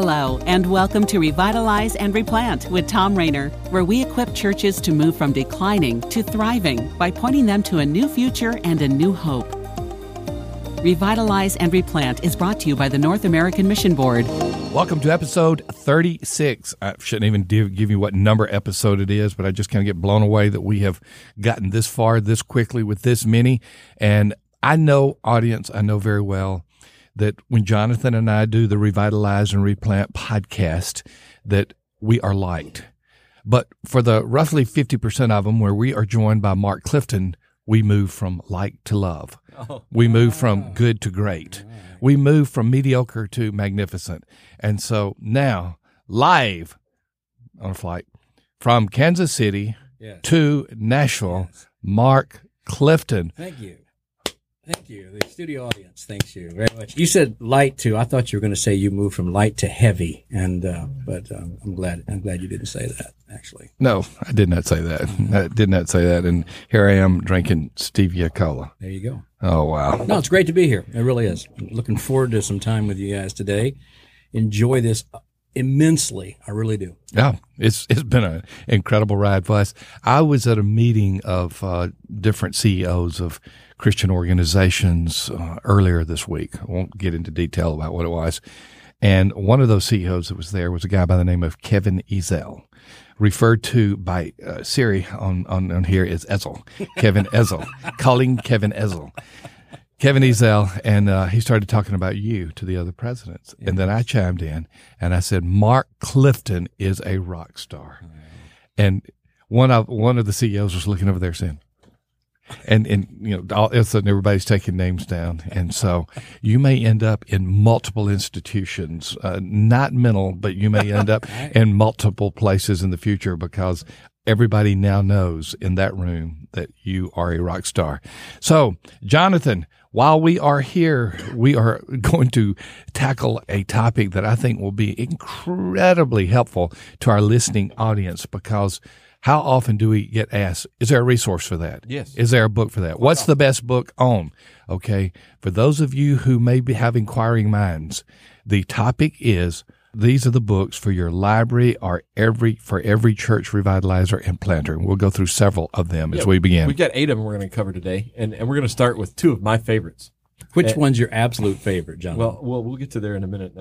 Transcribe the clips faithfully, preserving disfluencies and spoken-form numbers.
Hello, and welcome to Revitalize and Replant with Tom Rainer, where we equip churches to move from declining to thriving by pointing them to a new future and a new hope. Revitalize and Replant is brought to you by the North American Mission Board. Welcome to episode thirty-six. I shouldn't even give you what number episode it is, but I just kind of get blown away that we have gotten this far this quickly with this many. And I know, audience, I know very well that when Jonathan and I do the Revitalize and Replant podcast, that we are liked. But for the roughly fifty percent of them where we are joined by Mark Clifton, we move from like to love. Oh. We move from good to great. We move from mediocre to magnificent. And so now, live on a flight from Kansas City yes. to Nashville, yes. Mark Clifton. Thank you. Thank you. The studio audience thanks you very much. You said light too. I thought you were going to say you moved from light to heavy, and uh, but um, I'm glad. I'm glad you didn't say that. Actually, no, I did not say that. I did not say that. And here I am drinking stevia cola. There you go. Oh wow! No, it's great to be here. It really is. I'm looking forward to some time with you guys today. Enjoy this immensely. I really do. Yeah, it's it's been an incredible ride for us. I was at a meeting of uh, different C E Os of Christian organizations uh, earlier this week. I won't get into detail about what it was. And one of those C E Os that was there was a guy by the name of Kevin Ezell, referred to by uh, Siri on, on, on here as Ezel. Kevin Ezel. Calling Kevin Ezel. Kevin Ezell, and uh, he started talking about you to the other presidents. Yes. And then I chimed in, and I said, Mark Clifton is a rock star. Mm. And one of one of the C E Os was looking over there saying, and, and you know, all of a sudden everybody's taking names down. And so you may end up in multiple institutions, uh, not mental, but you may end up in multiple places in the future because everybody now knows in that room that you are a rock star. So, Jonathan, while we are here, we are going to tackle a topic that I think will be incredibly helpful to our listening audience, because how often do we get asked, is there a resource for that? Yes. Is there a book for that? What's the best book on? Okay. For those of you who may be have inquiring minds, the topic is, these are the books for your library or every for every church revitalizer and planter. We'll go through several of them yeah, as we begin. We've got eight of them we're going to cover today, and, and we're going to start with two of my favorites. Which and, one's your absolute favorite, John? Well, well, we'll get to there in a minute.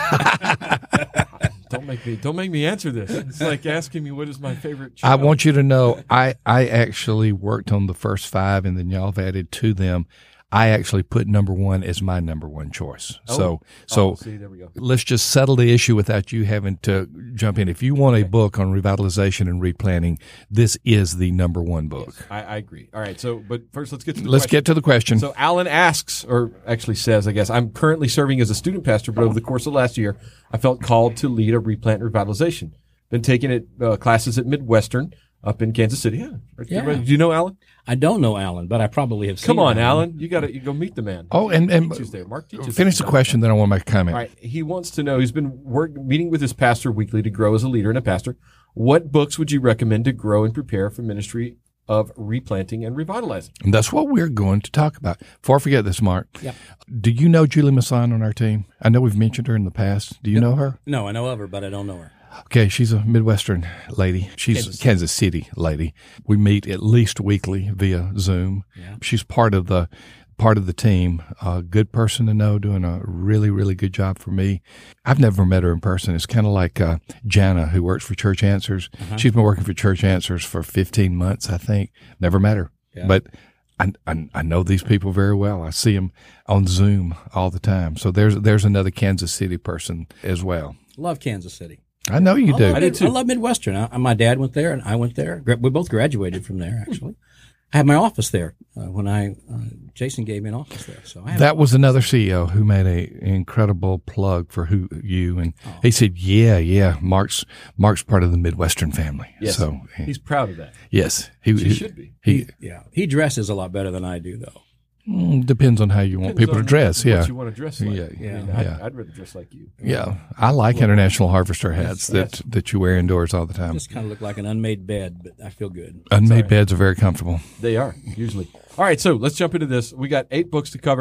Uh, don't make me don't make me answer this. It's like asking me what is my favorite child. I want you to know I, I actually worked on the first five, and then y'all have added to them. I actually put number one as my number one choice. Oh. So, so oh, see, there we go. Let's just settle the issue without you having to jump in. If you want a book on revitalization and replanting, this is the number one book. Yes, I, I agree. All right. So, but first, let's get to the let's question. get to the question. So, Alan asks, or actually says, I guess, I'm currently serving as a student pastor, but over the course of last year, I felt called to lead a replant revitalization. Been taking it uh, classes at Midwestern up in Kansas City. Yeah. yeah. Do you know Alan? I don't know Alan, but I probably have seen him. Come on, Alan. Alan. You got to you go meet the man. Oh, and, and there. Mark teaches finish the question, then I want to make a comment. All right. He wants to know, he's been work, meeting with his pastor weekly to grow as a leader and a pastor. What books would you recommend to grow and prepare for ministry of replanting and revitalizing? And that's what we're going to talk about. Before I forget this, Mark, yep. do you know Julie Masson on our team? I know we've mentioned her in the past. Do you no, know her? No, I know of her, but I don't know her. Okay, she's a Midwestern lady. She's a Kansas, Kansas City lady. We meet at least weekly via Zoom. Yeah. She's part of the part of the team. A good person to know, doing a really, really good job for me. I've never met her in person. It's kind of like uh, Jana, who works for Church Answers. Uh-huh. She's been working for Church Answers for fifteen months, I think. Never met her, yeah. but I, I, I know these people very well. I see them on Zoom all the time. So there's there's another Kansas City person as well. Love Kansas City. I know you I do. I did too. I love Midwestern. I, my dad went there, and I went there. We both graduated from there, actually. I had my office there uh, when I uh, Jason gave me an office there. So I that was another C E O who made a incredible plug for who you and oh. he said, "Yeah, yeah, Mark's Mark's part of the Midwestern family." Yes, so he's proud of that. Yes, he, he, he should be. He, he, yeah, he dresses a lot better than I do, though. Mm, depends on how you want depends people to dress. Yeah, what you want to dress like. Yeah, yeah. I mean, yeah. I'd, I'd rather dress like you. Yeah, I like well, International Harvester hats yes, that yes. that you wear indoors all the time. Just kind of look like an unmade bed, but I feel good. Unmade beds are very comfortable. They are usually. All right, so let's jump into this. We got eight books to cover.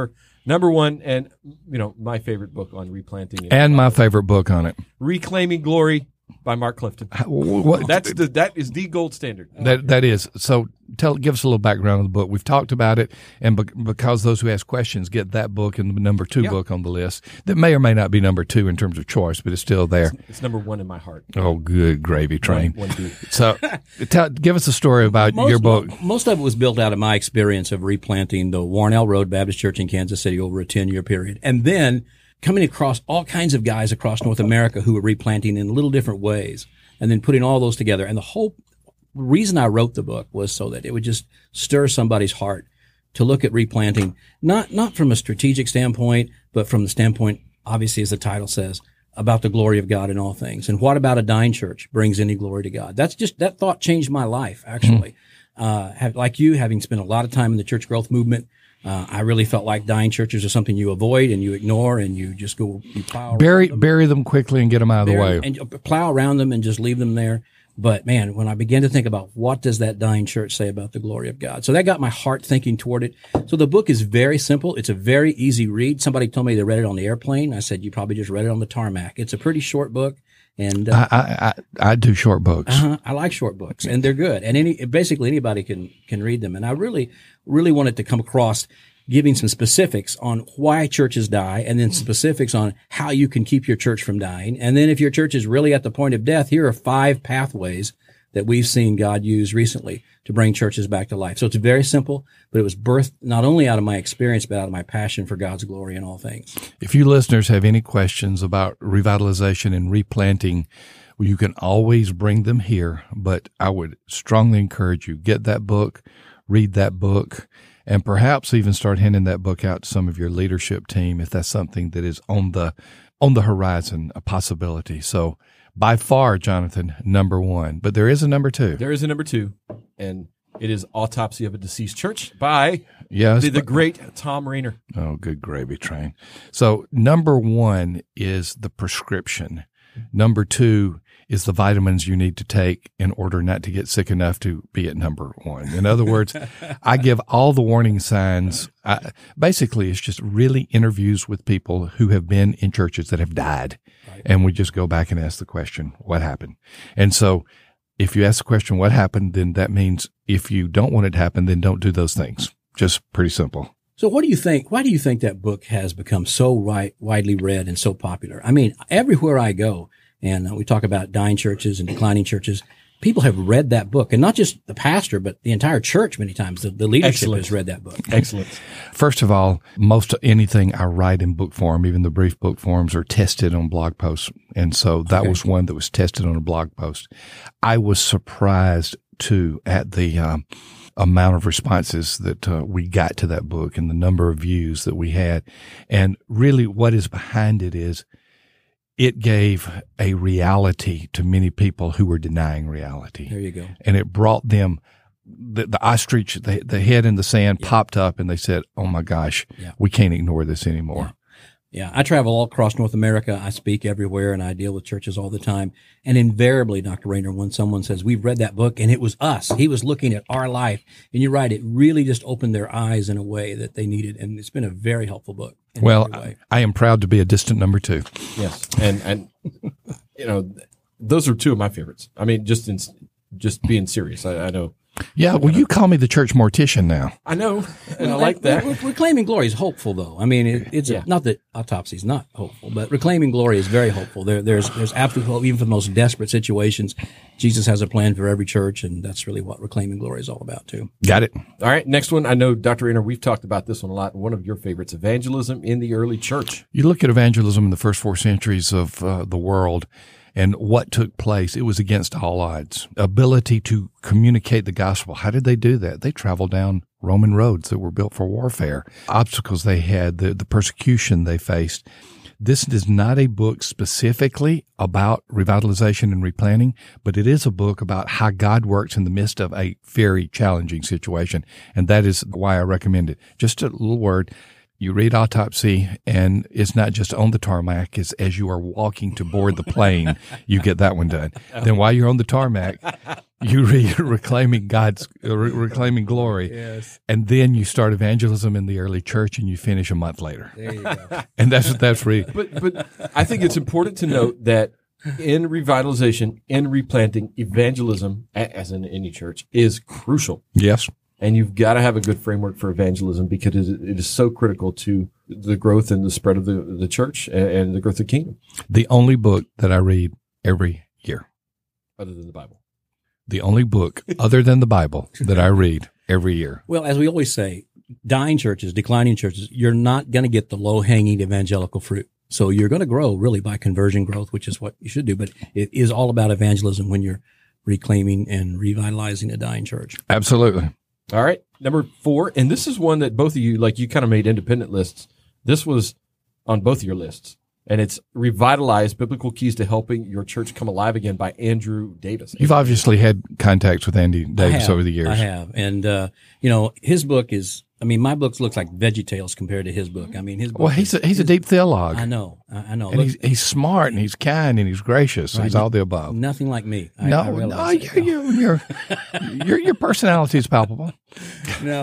Number one, and you know, my favorite book on replanting is And my favorite book on it. Reclaiming Glory by Mark Clifton. What, That's the that is the gold standard. That that is. So tell give us a little background on the book. We've talked about it, and be, because those who ask questions get that book and the number two Yeah. book on the list, that may or may not be number two in terms of choice, but it's still there. It's number one in my heart. Oh, good gravy train. One, one B. So tell, give us a story about Most, your book. most of it was built out of my experience of replanting the Warnell Road Baptist Church in Kansas City over a ten-year period. And then coming across all kinds of guys across North America who were replanting in little different ways, and then putting all those together. And the whole reason I wrote the book was so that it would just stir somebody's heart to look at replanting, not not from a strategic standpoint, but from the standpoint, obviously, as the title says, about the glory of God in all things. And what about a dying church brings any glory to God? That's just, that thought changed my life, actually. Mm-hmm. Uh, have, like you, having spent a lot of time in the church growth movement, uh, I really felt like dying churches are something you avoid and you ignore and you just go, you plow Bury around them. bury them quickly and get them out of the Bury- way. and you plow around them and just leave them there. But man, when I began to think about what does that dying church say about the glory of God? So that got my heart thinking toward it. So the book is very simple. It's a very easy read. Somebody told me they read it on the airplane. I said, you probably just read it on the tarmac. It's a pretty short book. And, uh, I, I, I, I do short books. uh-huh, I like short books and they're good. And any, basically anybody can, can read them. And I really, really wanted to come across giving some specifics on why churches die and then specifics on how you can keep your church from dying. And then if your church is really at the point of death, here are five pathways that we've seen God use recently to bring churches back to life. So it's very simple, but it was birthed not only out of my experience, but out of my passion for God's glory in all things. If you listeners have any questions about revitalization and replanting, well, you can always bring them here. But I would strongly encourage you, get that book, read that book, and perhaps even start handing that book out to some of your leadership team if that's something that is on the on the horizon, a possibility. So by far, Jonathan, number one. But there is a number two. There is a number two, and it is Autopsy of a Deceased Church by Yes. the, the great Tom Rainer. Oh, good gravy train. So number one is the prescription. Number two is the vitamins you need to take in order not to get sick enough to be at number one. In other words, I give all the warning signs. I, basically, it's just really interviews with people who have been in churches that have died. Right. And we just go back and ask the question, what happened? And so if you ask the question, what happened, then that means if you don't want it to happen, then don't do those things. Just pretty simple. So what do you think, why do you think that book has become so wi- widely read and so popular? I mean, everywhere I go, and we talk about dying churches and declining churches, people have read that book. And not just the pastor, but the entire church many times. The, the leadership Excellent. has read that book. Excellent. First of all, most anything I write in book form, even the brief book forms, are tested on blog posts. And so that Okay. was one that was tested on a blog post. I was surprised, too, at the um, amount of responses that uh, we got to that book and the number of views that we had. And really what is behind it is it gave a reality to many people who were denying reality. There you go. And it brought them the, the ostrich, the, the head in the sand Yeah. popped up and they said, oh my gosh, Yeah. we can't ignore this anymore. Yeah, I travel all across North America. I speak everywhere and I deal with churches all the time. And invariably, Doctor Rainer, when someone says, we've read that book and it was us, he was looking at our life. And you're right, it really just opened their eyes in a way that they needed. And it's been a very helpful book. in Well, every way. I am proud to be a distant number two. Yes, and and you know, those are two of my favorites. I mean, just in just being serious. I, I know. Yeah, well, you call me the church mortician now. I know, and I Well, like that. Re- Re- Reclaiming Glory is hopeful, though. I mean, it, it's Yeah. not that Autopsy is not hopeful, but Reclaiming Glory is very hopeful. There, there's, there's absolute hope, even for the most desperate situations. Jesus has a plan for every church, and that's really what Reclaiming Glory is all about, too. Got it. All right, next one. I know, Doctor Rainer, we've talked about this one a lot. One of your favorites, evangelism in the early church. You look at evangelism in the first four centuries of uh, the world and what took place, it was against all odds. Ability to communicate the gospel. How did they do that? They traveled down Roman roads that were built for warfare. Obstacles they had, the, the persecution they faced. This is not a book specifically about revitalization and replanting, but it is a book about how God works in the midst of a very challenging situation. And that is why I recommend it. Just a little word. You read Autopsy, and it's not just on the tarmac. It's as you are walking to board the plane, you get that one done. Then while you're on the tarmac, you read Reclaiming God's, uh, Re- Reclaiming Glory. Yes. And then you start Evangelism in the Early Church, and you finish a month later. There you go. And that's that's free. But but I think it's important to note that in revitalization, in replanting, evangelism, a- as in any church, is crucial. Yes. And you've got to have a good framework for evangelism because it is, it is so critical to the growth and the spread of the, the church and, and the growth of the kingdom, The only book that I read every year. other than the Bible. The only book other than the Bible that I read every year. Well, as we always say, dying churches, declining churches, you're not going to get the low-hanging evangelical fruit. So you're going to grow really by conversion growth, which is what you should do. But it is all about evangelism when you're reclaiming and revitalizing a dying church. Absolutely. All right. Number four, and this is one that both of you, like you kind of made independent lists. This was on both of your lists. And it's Revitalize Biblical Keys to Helping Your Church Come Alive Again by Andrew Davis. You've obviously had contacts with Andy Davis I have, over the years. I have. And, uh, you know, his book is, I mean, my book looks like VeggieTales compared to his book. I mean, his book. Well, he's a, he's a deep theologue. I know. I, I know. And Look, he's, he's smart and he's kind and he's gracious. Right. He's all the above. nothing like me. I, No, I no, realize you, you, your, your, your personality is palpable. No.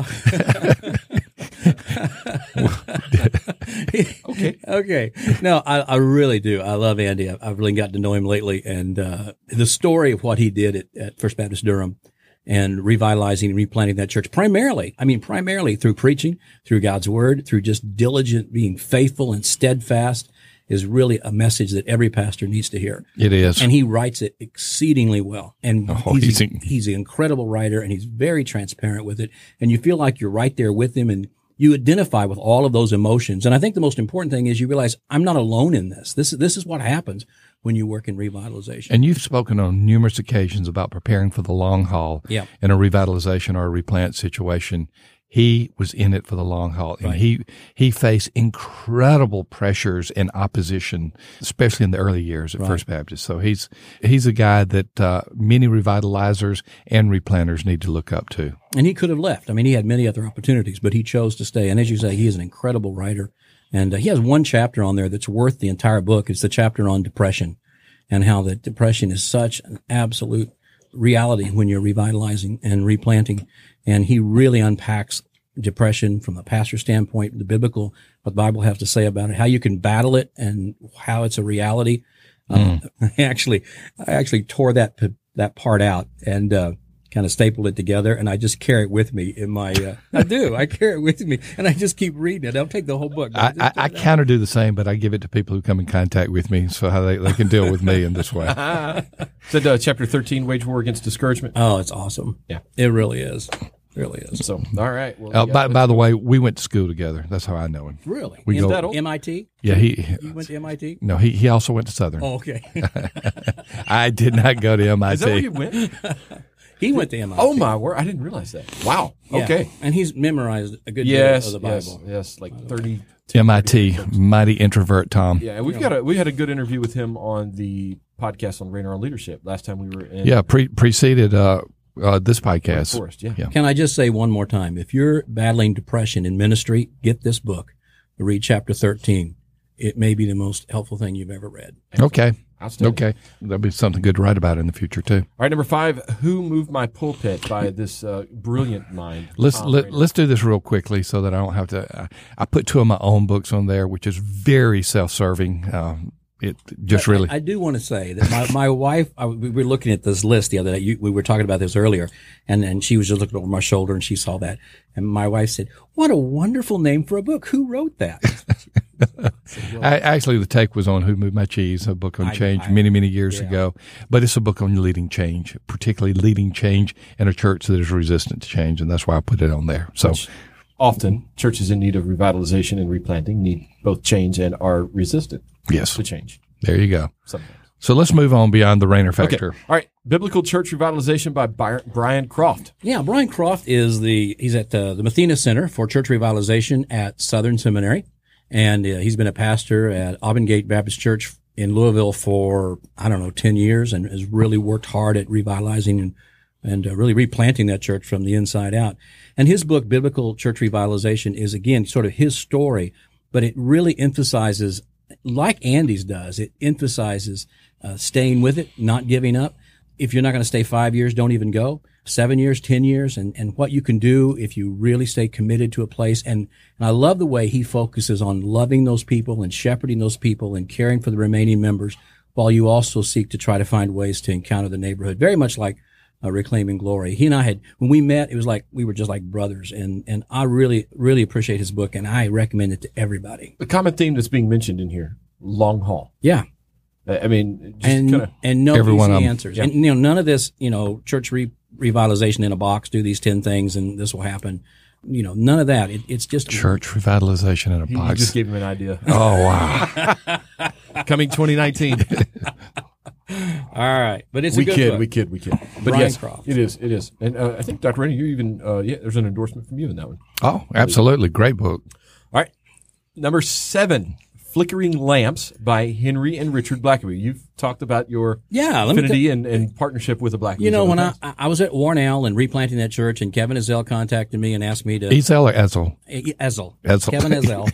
Okay. Okay. No, I, I really do. I love Andy. I've, I've really gotten to know him lately. And uh, the story of what he did at, at First Baptist Durham and revitalizing and replanting that church, primarily, I mean, primarily through preaching, through God's word, through just diligent, being faithful and steadfast, is really a message that every pastor needs to hear. It is. And he writes it exceedingly well. And Oh, he's, he's a, in- he's an incredible writer, and he's very transparent with it. And you feel like you're right there with him, and you identify with all of those emotions. And I think the most important thing is you realize I'm not alone in this. This, this is what happens when you work in revitalization. And you've spoken on numerous occasions about preparing for the long haul Yeah. in a revitalization or a replant situation. He was in it for the long haul, and Right. he he faced incredible pressures and opposition, especially in the early years at Right. First Baptist. So he's he's a guy that uh, many revitalizers and replanters need to look up to. And he could have left. I mean, he had many other opportunities, but he chose to stay. And as you say, he is an incredible writer. And uh, he has one chapter on there that's worth the entire book. It's the chapter on depression and how that depression is such an absolute reality when you're revitalizing and replanting. And he really unpacks depression from a pastor standpoint, the biblical, what the Bible has to say about it, how you can battle it and how it's a reality. Um, I actually, I actually tore that, p- that part out and, uh, kind of stapled it together, and I just carry it with me in my, uh, I do, I carry it with me, and I just keep reading it. I'll take the whole book. but I, just I, take I it out. kind of do the same, but I give it to people who come in contact with me, so how they, they can deal with me in this way. Said uh, chapter thirteen, Wage War Against Discouragement. Oh, it's awesome. Yeah. It really is. It really is. So, all right. Well, Uh, we by, got- by the way, we went to school together. That's how I know him. Really? We M- go- that old? M I T? Yeah, he. You went to M I T? No, he he also went to Southern. Oh, okay. I did not go to M I T. Is that where you went? He went to M I T. Oh, my word. I didn't realize that. Wow. Yeah. Okay. And he's memorized a good Yes. bit of the Yes. Bible. Yes. Like thirty. M I T, mighty introvert Tom. Yeah. And we've got a, we had a good interview with him on the podcast on Rainer on Leadership last time we were in Yeah, pre- preceded uh, uh, this Wake podcast. Forest. Yeah. Yeah. Can I just say one more time? If you're battling depression in ministry, get this book. Read chapter thirteen. It may be the most helpful thing you've ever read. Okay. Outstanding. Okay. That'll be something good to write about in the future, too. All right. Number five, Who Moved My Pulpit by this uh, brilliant mind. Let's Tom let, Rainer. let's do this real quickly so that I don't have to. I, I put two of my own books on there, which is very self-serving. Um, it just really. I, I do want to say that my, my wife, I, we were looking at this list the other day. You, we were talking about this earlier, and, and she was just looking over my shoulder and she saw that. And my wife said, "What a wonderful name for a book. Who wrote that?" I, actually, the take was on Who Moved My Cheese, a book on I- change I- many, many years yeah. ago. But it's a book on leading change, particularly leading change in a church that is resistant to change. And that's why I put it on there. So, Often, churches in need of revitalization and replanting need both change and are resistant yes, to change there you go. sometimes. So let's move on beyond the Rainer Okay. factor. All right. Biblical Church Revitalization by By- Brian Croft. Yeah, Brian Croft is the, he's at uh, the Mathena Center for Church Revitalization at Southern Seminary. And uh, he's been a pastor at Auburn Gate Baptist Church in Louisville for, I don't know, ten years, and has really worked hard at revitalizing and and uh, really replanting that church from the inside out. And his book, Biblical Church Revitalization, is, again, sort of his story, but it really emphasizes, like Andy's does, it emphasizes uh, staying with it, not giving up. If you're not going to stay five years, don't even go. Seven years, ten years, and, and what you can do if you really stay committed to a place. And, and I love the way he focuses on loving those people and shepherding those people and caring for the remaining members, while you also seek to try to find ways to encounter the neighborhood. Very much like uh, Reclaiming Glory. He and I had, when we met, it was like we were just like brothers. And, and I really, really appreciate his book, and I recommend it to everybody. The common theme that's being mentioned in here, long haul. Yeah. I mean, just and, kinda, and no everyone easy um, answers. yeah. And, you know, none of this, you know, church re- revitalization in a box, do these ten things and this will happen. You know, none of that. It, it's just Church revitalization in a you box. just gave him an idea. Oh, wow. Coming twenty nineteen. All right. But it's we a good kid, book. we kid, we kid. But Brian yes, Croft. it is, it is. And uh, I think, Doctor Rennie, you even, uh, yeah, there's an endorsement from you in that one. Oh, absolutely. Great book. All right. Number seven, Flickering Lamps by Henry and Richard Blackaby. You've talked about your Yeah, let me affinity and, and partnership with the Blackaby. You know, when I, I was at Warnell and replanting that church, and Kevin Ezell contacted me and asked me to Ezel or Ezel? Ezel, Ezel. Kevin Ezell.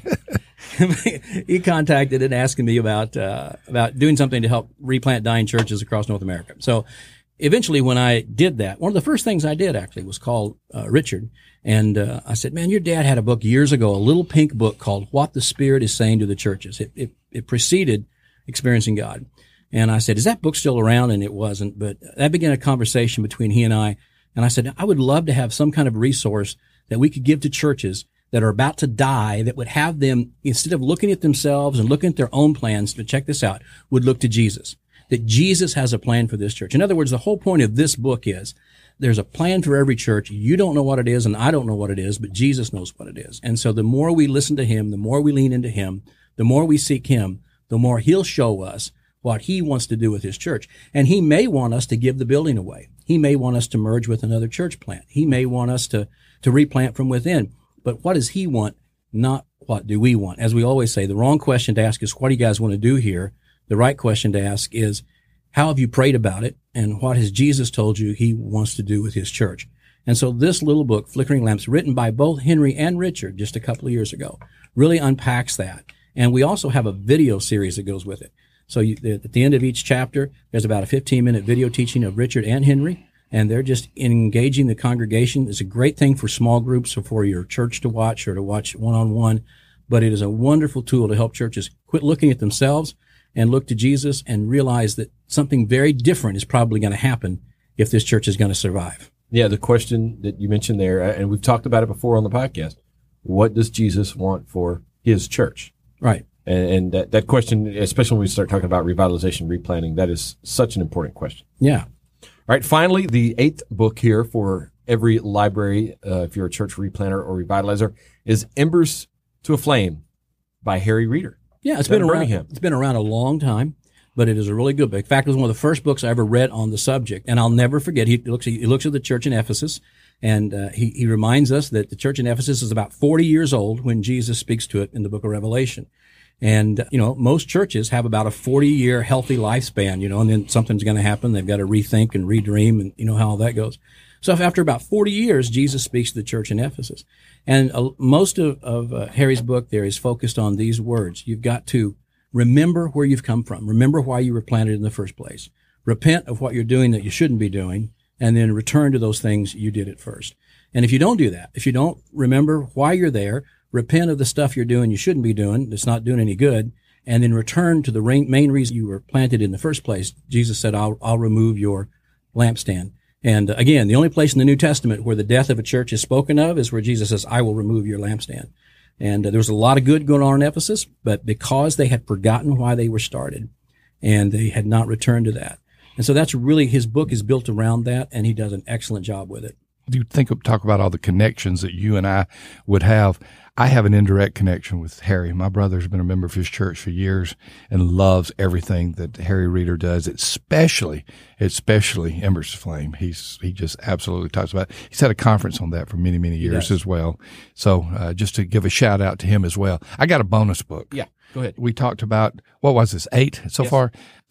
He contacted and asking me about uh, about doing something to help replant dying churches across North America. So eventually, when I did that, one of the first things I did actually was call uh, Richard, and uh, I said, "Man, your dad had a book years ago, a little pink book called What the Spirit is Saying to the Churches." It it, it preceded Experiencing God. And I said, "Is that book still around?" And it wasn't. But that began a conversation between he and I. And I said, "I would love to have some kind of resource that we could give to churches that are about to die, that would have them, instead of looking at themselves and looking at their own plans, to check this out, would look to Jesus. That Jesus has a plan for this church." In other words, the whole point of this book is there's a plan for every church. You don't know what it is, and I don't know what it is, but Jesus knows what it is. And so the more we listen to him, the more we lean into him, the more we seek him, the more he'll show us what he wants to do with his church. And he may want us to give the building away. He may want us to merge with another church plant. He may want us to, to replant from within. But what does he want? Not what do we want? As we always say, the wrong question to ask is, what do you guys want to do here? The right question to ask is, how have you prayed about it? And what has Jesus told you he wants to do with his church? And so this little book, Flickering Lamps, written by both Henry and Richard just a couple of years ago, really unpacks that. And we also have a video series that goes with it. So you, at the end of each chapter, there's about a fifteen minute video teaching of Richard and Henry, and they're just engaging the congregation. It's a great thing for small groups or for your church to watch or to watch one-on-one, but it is a wonderful tool to help churches quit looking at themselves and look to Jesus and realize that something very different is probably going to happen if this church is going to survive. Yeah, the question that you mentioned there, and we've talked about it before on the podcast, what does Jesus want for his church? Right. And, and that, that question, especially when we start talking about revitalization, replanting, that is such an important question. Yeah. All right, finally, the eighth book here for every library, uh, if you're a church replanter or revitalizer, is Embers to a Flame by Harry Reeder. Yeah, it's Down been in around. Birmingham. It's been around a long time, but it is a really good book. In fact, it was one of the first books I ever read on the subject, and I'll never forget. He looks. He looks at the church in Ephesus, and uh, he he reminds us that the church in Ephesus is about forty years old when Jesus speaks to it in the book of Revelation. And, you know, most churches have about a forty-year healthy lifespan, you know, and then something's going to happen. They've got to rethink and redream, and you know how all that goes. So if after about forty years, Jesus speaks to the church in Ephesus. And uh, most of, of uh, Harry's book there is focused on these words. You've got to remember where you've come from. Remember why you were planted in the first place. Repent of what you're doing that you shouldn't be doing, and then return to those things you did at first. And if you don't do that, if you don't remember why you're there, repent of the stuff you're doing you shouldn't be doing, that's not doing any good, and then return to the main reason you were planted in the first place. Jesus said, I'll, I'll remove your lampstand. And uh, again, the only place in the New Testament where the death of a church is spoken of is where Jesus says, I will remove your lampstand. And uh, there was a lot of good going on in Ephesus, but because they had forgotten why they were started and they had not returned to that. And so that's really, his book is built around that, and he does an excellent job with it. You think of, talk about all the connections that you and I would have. I have an indirect connection with Harry. My brother's been a member of his church for years and loves everything that Harry Reeder does, especially, especially Embers to Flame. He's, he just absolutely talks about it. He's had a conference on that for many, many years as well. So, uh, just to give a shout out to him as well. I got a bonus book. Yeah, go ahead. We talked about, what was this, eight so Yes. far?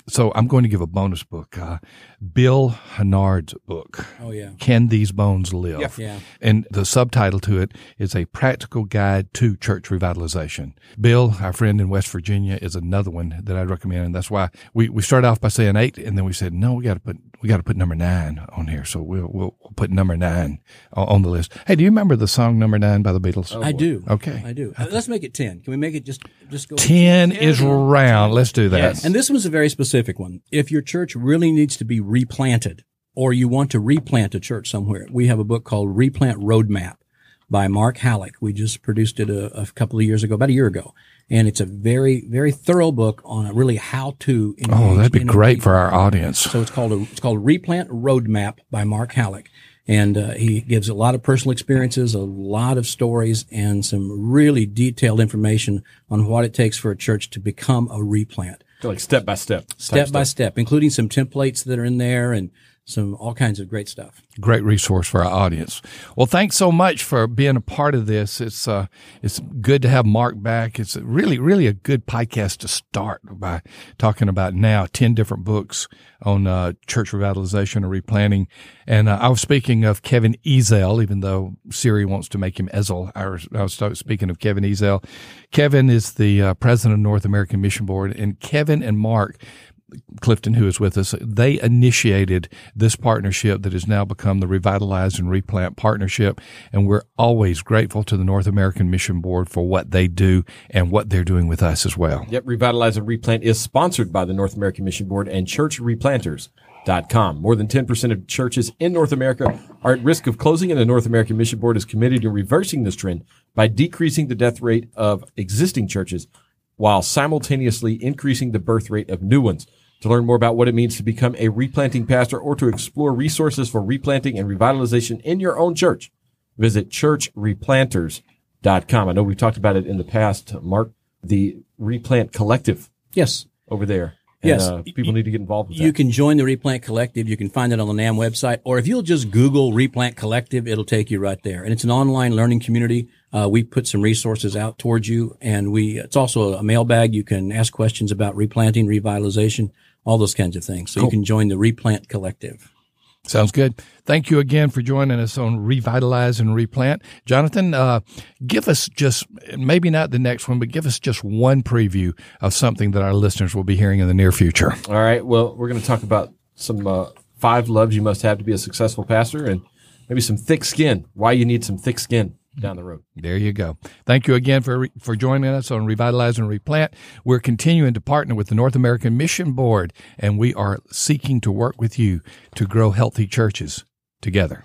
So I'm going to give a bonus book, uh, Bill Hennard's book. Oh, yeah. Can These Bones Live? Yeah. Yeah. And the subtitle to it is A Practical Guide to Church Revitalization. Bill, our friend in West Virginia, is another one that I'd recommend. And that's why we, we started off by saying eight, and then we said, no, we got to put, we got to put number nine on here. So we'll, we'll put number nine on the list. Hey, do you remember the song Number Nine by the Beatles? I do. Okay. I do. Uh, let's make it ten. Can we make it just, just go? ten is round. Let's do that. Yes. And this one's a very specific one. If your church really needs to be replanted, or you want to replant a church somewhere, we have a book called Replant Roadmap by Mark Halleck. We just produced it a, a couple of years ago, about a year ago. And it's a very, very thorough book on a really how to engage. Oh, that'd be in a great for our replant. audience. So it's called a, it's called Replant Roadmap by Mark Halleck. And uh, he gives a lot of personal experiences, a lot of stories, and some really detailed information on what it takes for a church to become a replant. Like step by step. type Step by stuff. step, including some templates that are in there and some all kinds of great stuff. Great resource for our audience. Well, thanks so much for being a part of this. It's uh, it's good to have Mark back. It's really, really a good podcast to start by talking about now ten different books on uh, church revitalization and replanting. And uh, I was speaking of Kevin Ezell, even though Siri wants to make him Ezel. I was, I was speaking of Kevin Ezell. Kevin is the uh, president of North American Mission Board, and Kevin and Mark Clifton, who is with us, they initiated this partnership that has now become the Revitalize and Replant Partnership. And we're always grateful to the North American Mission Board for what they do and what they're doing with us as well. Yep, Revitalize and Replant is sponsored by the North American Mission Board and church replanters dot com. More than ten percent of churches in North America are at risk of closing, and the North American Mission Board is committed to reversing this trend by decreasing the death rate of existing churches while simultaneously increasing the birth rate of new ones. To learn more about what it means to become a replanting pastor or to explore resources for replanting and revitalization in your own church, visit church replanters dot com. I know we've talked about it in the past, Mark, the Replant Collective Yes. over there. And, Yes. uh, people need to get involved with You that. can join the Replant Collective. You can find it on the NAM website, or if you'll just Google Replant Collective, it'll take you right there. And it's an online learning community. Uh, we put some resources out towards you, and we, it's also a mailbag. You can ask questions about replanting, revitalization, all those kinds of things. So Cool. you can join the Replant Collective. Sounds good. Thank you again for joining us on Revitalize and Replant. Jonathan, uh, give us just, maybe not the next one, but give us just one preview of something that our listeners will be hearing in the near future. All right. Well, we're going to talk about some uh, five loves you must have to be a successful pastor, and maybe some thick skin, why you need some thick skin down the road. There you go. Thank you again for for joining us on Revitalize and Replant. We're continuing to partner with the North American Mission Board, and we are seeking to work with you to grow healthy churches together.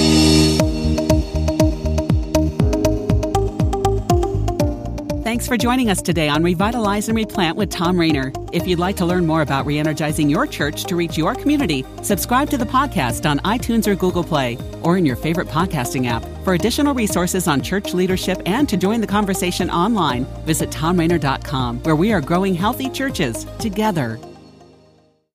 Thanks for joining us today on Revitalize and Replant with Tom Rainer. If you'd like to learn more about re-energizing your church to reach your community, subscribe to the podcast on iTunes or Google Play, or in your favorite podcasting app. For additional resources on church leadership and to join the conversation online, visit tom rainer dot com, where we are growing healthy churches together.